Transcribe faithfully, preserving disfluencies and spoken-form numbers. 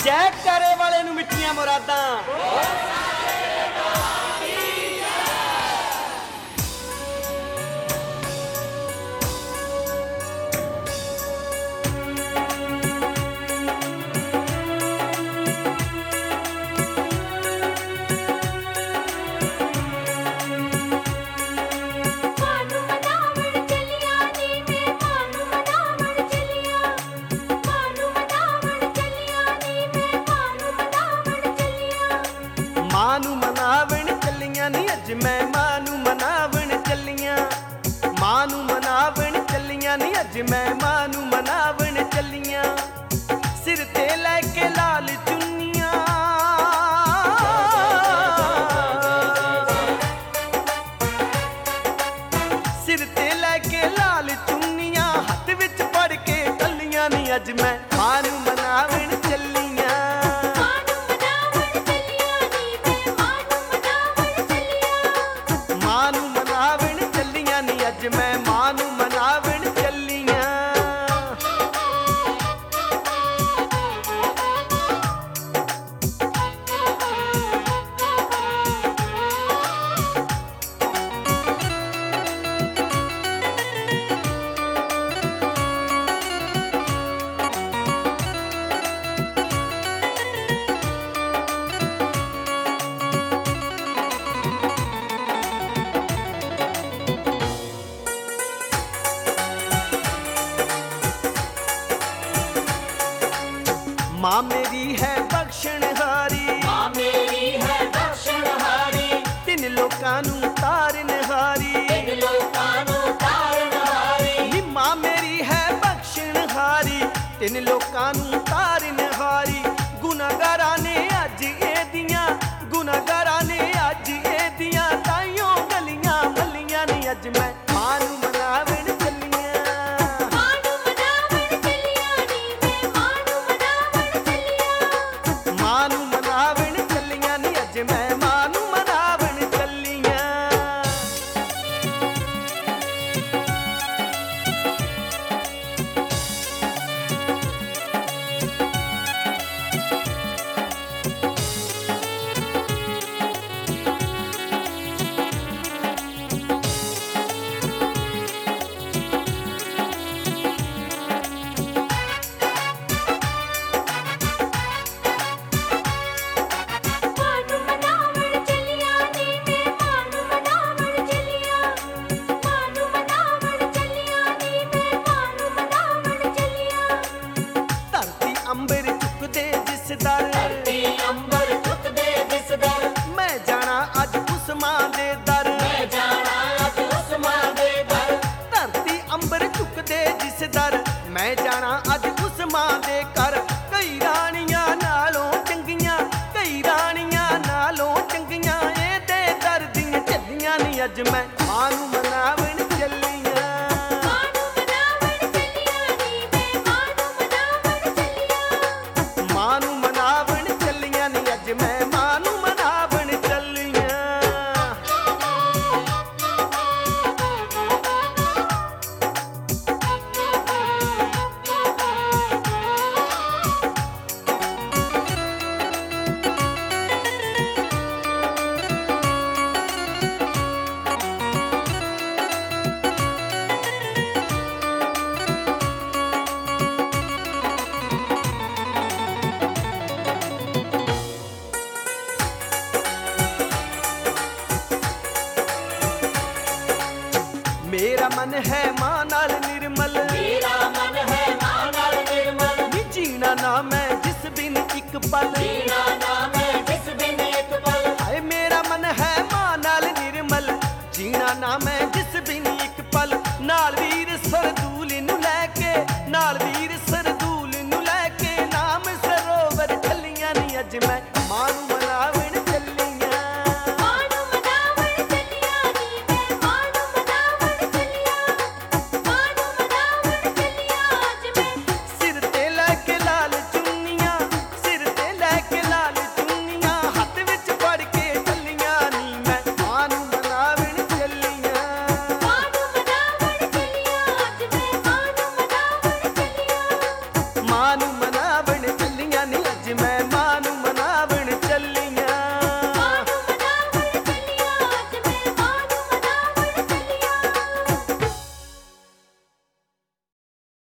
जयकारे वाले नूं मिठियां मुरादां। मां नूं मनावण चलियां नी अज मैं मां नूं मनावण चलियां, मां नूं मनावण चलियां नी अज मैं मां नूं मनावण चलियां। सिर ते लैके लाल चुन्नियां, सिर ते लैके लाल चुन्नियां, हत्थ विच फड़ के टल्लियां नी अज मैं मां नूं मनावण चलियां। अज मैं मां नूं मनावण चलियां। मां मेरी है बख्शणहारी, मां मेरी है बख्शणहारी, तिन लोकां नूं तारनहारी, तिन लोकां नूं तारनहारी। नी मां मेरी है बख्शणहारी, तिन लोकां नूं तारनहारी। गुनाहगारां ने अज एदियां, गुनाहगारां ने अज एदियां ताइयों गलियां मलियां नी अज मैं मां नूं मनावण चलियां। मां नूं मनावण चलियां नी अज मैं मां नूं मनावण चलियां। अंबर चुकदे जिस दर, धरती अंबर चुकदे जिस दर, मैं जाना अज उस मां दे दर, मैं जाना अज उस मां दे दर। धरती अंबर चुकदे जिस दर, मैं जाना अज उस मां दे कर। कई रानियां नालों चंगियां, कई रानियां नालों चंगियां, ए दे दर दियां चलियां नी अज मैं मां नूं मनावण चलियां। मां नूं मनावण चलियां नी अज मैं मां नूं मनावण चलियां। मेरा मन है मां नाल निर्मल, मेरा मन है मां नाल निर्मल, नी जीना ना मैं जिस बिन एक पल, जीना ना मैं जिस बिन एक पल। हाय मेरा मन है मां नाल निर्मल, जीना ना मैं जिस बिन एक पल। नाल वीर सरदूल नूं लैके, नाल वीर